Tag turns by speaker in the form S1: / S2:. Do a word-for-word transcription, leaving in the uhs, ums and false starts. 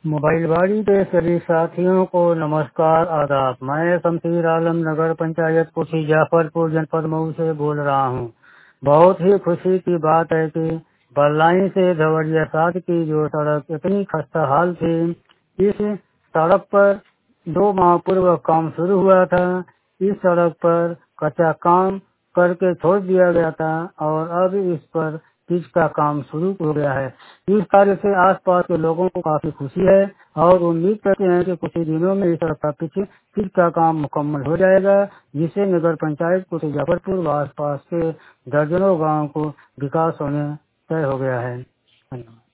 S1: मोबाइलबाड़ी के सभी साथियों को नमस्कार आदाब। मैं शमशीर आलम नगर पंचायत कुशी जाफरपुर जनपद मऊ से बोल रहा हूँ। बहुत ही खुशी की बात है कि बल्लाइन से धवरिया सात की जो सड़क इतनी खस्ता हाल थी, इस सड़क पर दो माह पूर्व काम शुरू हुआ था। इस सड़क पर कच्चा काम करके छोड़ दिया गया था और अब इस पर पिच का काम शुरू हो गया है। इस कार्य से आसपास के लोगों को काफी खुशी है और उम्मीद करते हैं कि कुछ ही दिनों में इस सड़क का पिच पिच का काम मुकम्मल हो जाएगा, जिससे नगर पंचायत कुछ जफरपुर व आसपास के दर्जनों गाँव को विकास होने तय हो गया है। धन्यवाद।